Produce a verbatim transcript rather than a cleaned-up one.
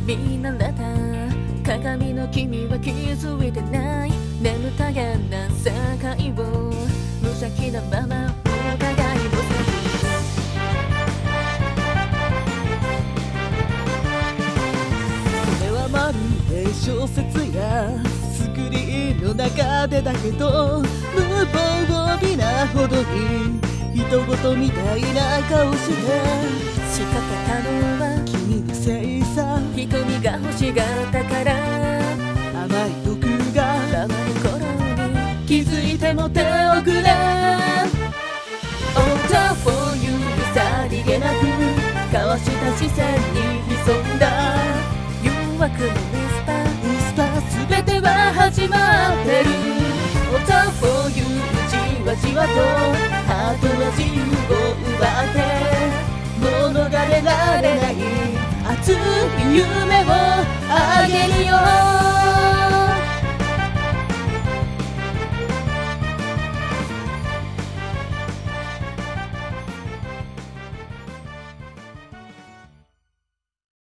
見慣れた鏡の君は気づいてない。眠たげな世界を無邪気なままお互いをそれはまるで小説やスクリーンの中でだけど、無防備なほどに人事みたいな顔して仕掛けたのは君のせいさ。瞳が欲しがったから甘い毒が回る頃に気づいても手遅れ。音を指さりげなく交わした視線に潜んだ誘惑のウィスパー。ウィスパー全ては始まってる。音を言うじわじわとハートの自由を奪って物がれられない熱い夢をあげるよ。